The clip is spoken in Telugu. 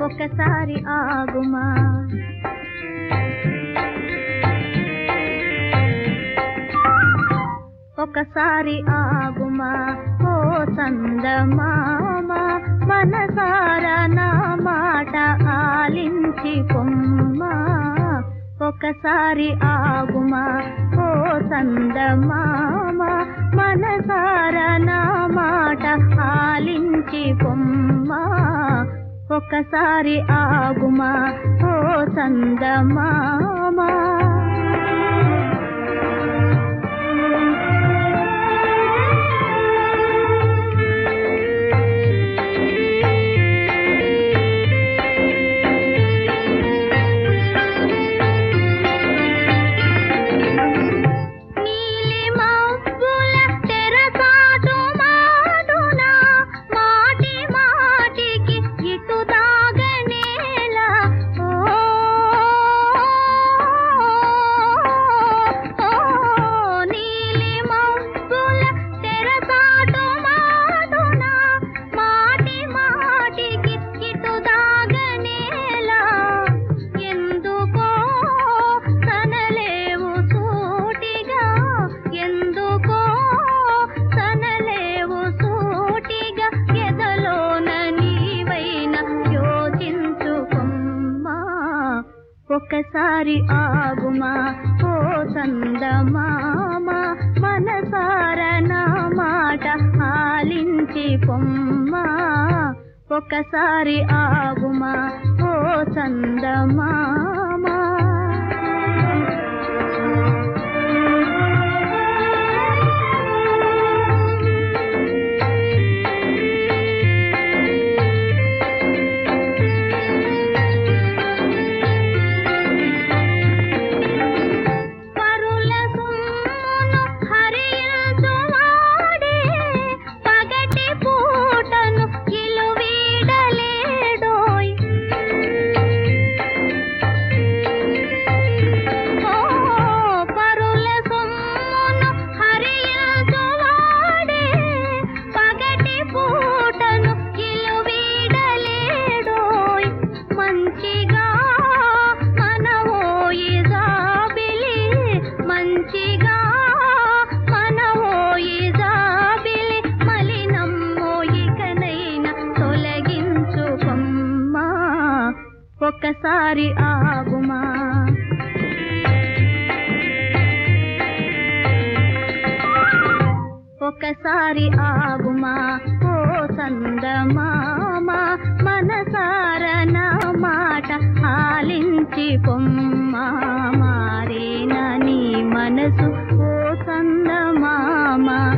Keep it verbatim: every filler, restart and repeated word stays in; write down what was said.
ఒకసారి ఆగుమా ఒకసారి ఆగుమా ఓ చందమామ మనసారా నా మాట ఆలించి పొమ్మా ఒకసారి ఆగుమా ఓ చందమామ మనసారా నా మాట ఆలించి పొమ్మా ఒకసారి ఆగుమా ఓ చందమామ ఒకసారి ఆగుమా ఓ చందమామ మనసారా నా మాట ఆలించి పొమ్మా ఒకసారి ఆగుమా ఓ చందమామ ఒకసారి ఆగుమా ఒకసారి ఆగుమా ఓ చందమామ మనసారా నా మాట ఆలించి పొమ్మా మారేనా నీ మనసు ఓ చందమామ